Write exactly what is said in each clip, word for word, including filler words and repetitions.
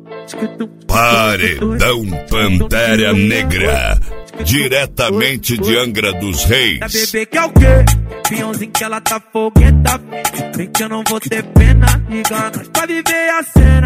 Paredão Pantera Negra, diretamente de Angra dos Reis. A bebê que é o quê? Piãozinho que ela tá fogueta. Vem que eu não vou ter pena. Liga nós pra viver a cena.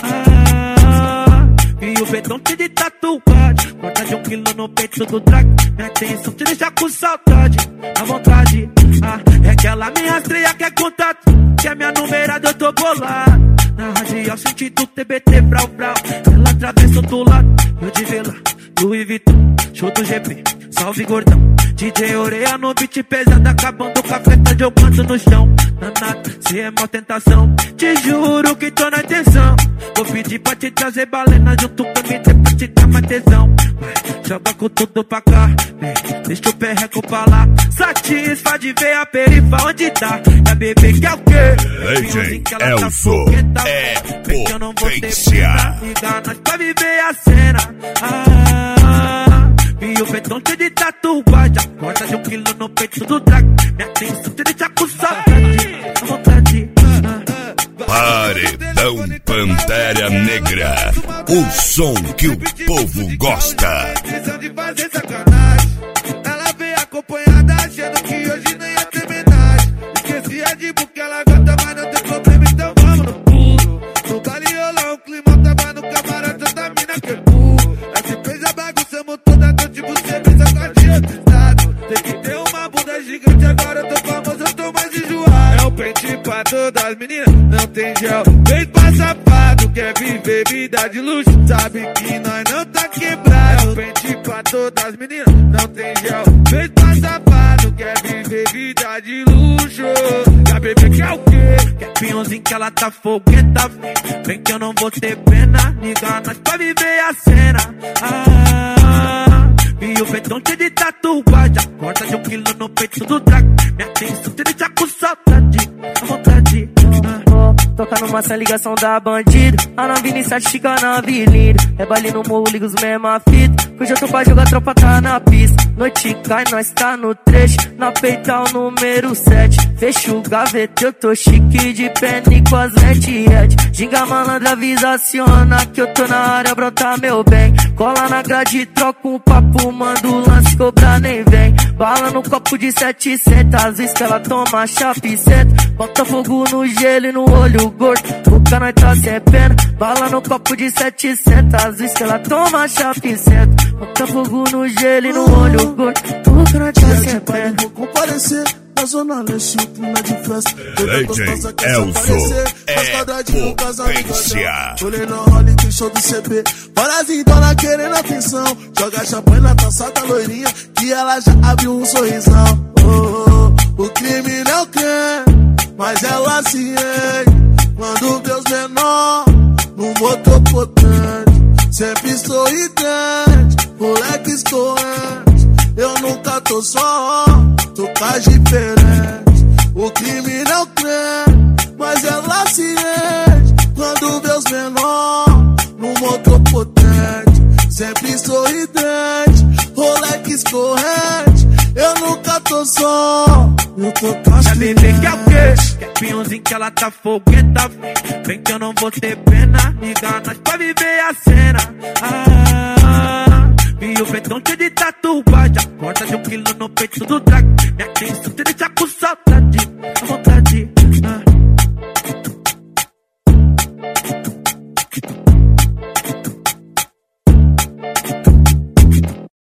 Ah, e o betão te de tatuagem. Corta de um quilo no peito do drag. Minha atenção te deixa com saudade. À vontade. Ah, é aquela minha estreia que é contato. Que é minha numerada, eu tô bolado. Na radial, sentido T B T, brau, brau. Ela atravessa do lado, eu de vela, Louis Vuitton, show do G P, salve gordão. D J Oreia no beat pesado, acabando com a festa, jogando no chão. Danado, se é mó tentação, te juro que tô na intenção. Vou pedir pra te trazer balena junto com a mídia pra te dar mais tesão. Vai, joga com tudo pra cá, vem, deixa o perreco pra lá. Satisfa de ver a perifa onde tá. E a bebê que é o quê? Legend Elzo é potência. Liga nós pra viver a cena. Ah, e o betão te de tatuagem. Corta de um quilo no peito do drag. Minha atenção te deixa com saudade. À vontade. Paredão Pantera Negra, o som que o povo gosta. De fazer sacanagem. Ela veio acompanhada, achando que hoje nem ia ter homenagem. Esqueci a de porque ela gosta, mas não tem problema, então vamos no puro. No baile rolou um clima, tava no camarote da mina que é burro. Aí você fez a bagunça, montou da noite, você fez a guardia do estado. Tem que ter uma bunda gigante, agora eu tô famoso, eu tô mais enjoado. É o pente pra todas as meninas, não tem gel. Vem pra safado, quer viver vida de luxo, sabe que nós não tá quebrado. É o pente pra todas as meninas, não tem gel. Vem pra safado, quer viver vida de luxo. E a bebê que é o quê? Que é piãozinho que ela tá fogueta. Vem que eu não vou ter pena. Liga nós pra viver a cena. Ah, e o betão te de tatuagem. Corta de um quilo no peito do drag. Minha atenção te deixa com saudade. À vontade. Ah. Toca numa sem ligação da bandida. A nave iniciativa na avenida. É baile no morro, liga os mesma fita. Hoje eu tô pra jogar, tropa tá na pista. Noite cai, nós tá no trecho. Na peital número sete. Fecha o gaveta, eu tô chique de penny com as red red. Ginga malandra, avisa, aciona que eu tô na área, brota meu bem. Cola na grade, troca um papo, manda o lance, cobra nem vem. Bala no copo de setecentos, às vezes que ela toma chape senta. Bota fogo no gelo e no olho gordo, o cano tá sem pena. Bala no copo de setecentos, às vezes que ela toma chape senta. Bota fogo no gelo e no olho gordo, o cano tá sem pena. Vou comparecer na zona leste, o clima de festa. Legend Elzo é potência. Olhei na rola que show do C B. Bolazinho, dona querendo atenção. Joga champanhe na taça da loirinha, que ela já abriu um sorrisão. Oh, oh, o crime não quer, mas ela se ergue quando vê os menor no motor potente. Sempre sorridente, moleque escorrente. Eu nunca tô só, tô tá diferente. O crime não crê, mas ela se enche quando vê os menor no motor potente. Sempre sorridente, moleque escorrente. Eu nunca tô só, eu tô tá a bebê que é o quê? Que é piãozinho que ela tá fogueta. Vem que eu não vou ter pena. Liga nós pra viver a cena. Ah, e o betão te de tatuagem. Corta de um quilo no peito do drag. Minha atenção te